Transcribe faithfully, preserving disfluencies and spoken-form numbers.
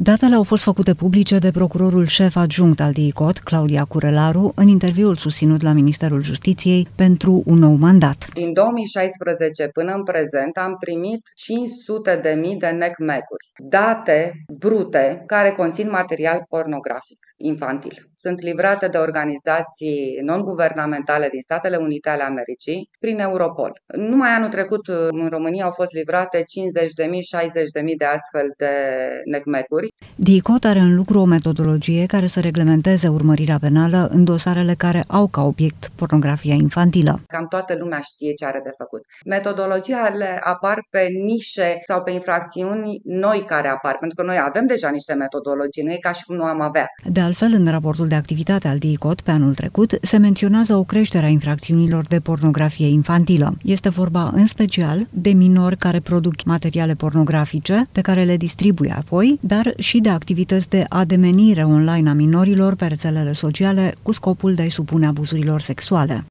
Datele au fost făcute publice de procurorul șef adjunct al D I C O T, Claudia Curelaru, în interviul susținut la Ministerul Justiției pentru un nou mandat. Din două mii șaisprezece până în prezent am primit cinci sute de mii de N E C M E C-uri, date brute care conțin material pornografic infantil. Sunt livrate de organizații non-guvernamentale din Statele Unite ale Americii prin Europol. Numai anul trecut în România au fost livrate cincizeci de mii - șaizeci de mii de astfel de N E C M E C-uri. D I C O T are în lucru o metodologie care să reglementeze urmărirea penală în dosarele care au ca obiect pornografia infantilă. Cam toată lumea știe ce are de făcut. Metodologiile apar pe nișe sau pe infracțiuni noi care apar, pentru că noi avem deja niște metodologii, nu e ca și cum nu am avea. De altfel, în raportul de activitate al D I C O T pe anul trecut, se menționează o creștere a infracțiunilor de pornografie infantilă. Este vorba în special de minori care produc materiale pornografice, pe care le distribuie apoi, dar și de activități de ademenire online a minorilor pe rețelele sociale cu scopul de a-i supune abuzurilor sexuale.